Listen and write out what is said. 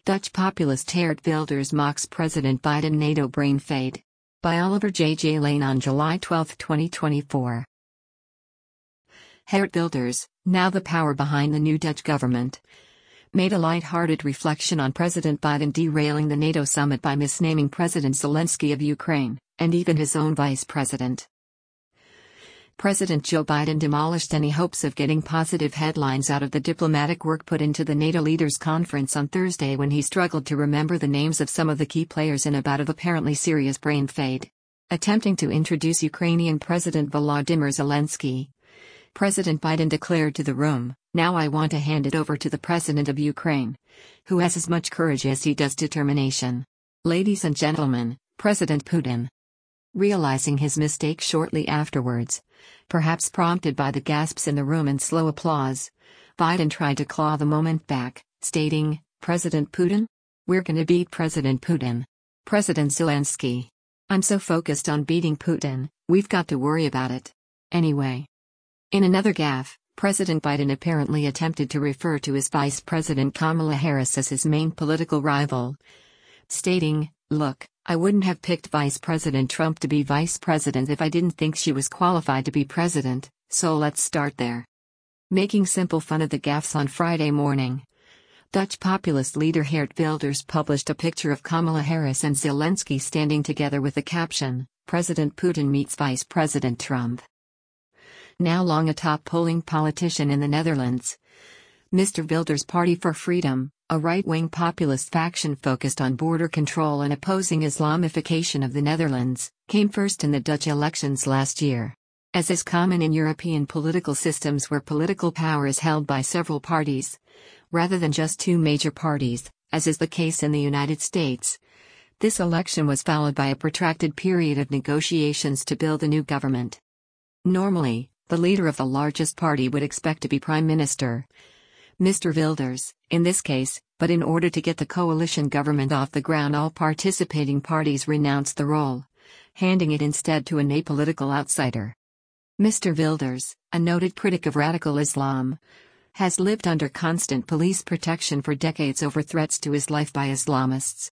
Dutch populist Geert Wilders mocks President Biden NATO brain fade. By Oliver J. Lane on July 12, 2024. Geert Wilders, now the power behind the new Dutch government, made a light-hearted reflection on President Biden derailing the NATO summit by misnaming President Zelensky of Ukraine, and even his own vice president. President Joe Biden demolished any hopes of getting positive headlines out of the diplomatic work put into the NATO leaders' conference on Thursday when he struggled to remember the names of some of the key players in a bout of apparently serious brain fade. Attempting to introduce Ukrainian President Volodymyr Zelensky, President Biden declared to the room, "Now I want to hand it over to the President of Ukraine, who has as much courage as he does determination. Ladies and gentlemen, President Putin." Realizing his mistake shortly afterwards, perhaps prompted by the gasps in the room and slow applause, Biden tried to claw the moment back, stating, "President Putin? We're gonna beat President Putin. President Zelensky. I'm so focused on beating Putin, we've got to worry about it. Anyway." In another gaffe, President Biden apparently attempted to refer to his Vice President Kamala Harris as his main political rival, stating, "Look, I wouldn't have picked Vice President Trump to be vice president if I didn't think she was qualified to be president, so let's start there." Making simple fun of the gaffes on Friday morning, Dutch populist leader Geert Wilders published a picture of Kamala Harris and Zelensky standing together with the caption, "President Putin meets Vice President Trump." Now long a top polling politician in the Netherlands, Mr. Wilders' Party for Freedom, a right-wing populist faction focused on border control and opposing Islamification of the Netherlands, came first in the Dutch elections last year. As is common in European political systems where political power is held by several parties, rather than just two major parties, as is the case in the United States, this election was followed by a protracted period of negotiations to build a new government. Normally, the leader of the largest party would expect to be Prime Minister, Mr. Wilders, in this case, but in order to get the coalition government off the ground, all participating parties renounced the role, handing it instead to an apolitical outsider. Mr. Wilders, a noted critic of radical Islam, has lived under constant police protection for decades over threats to his life by Islamists.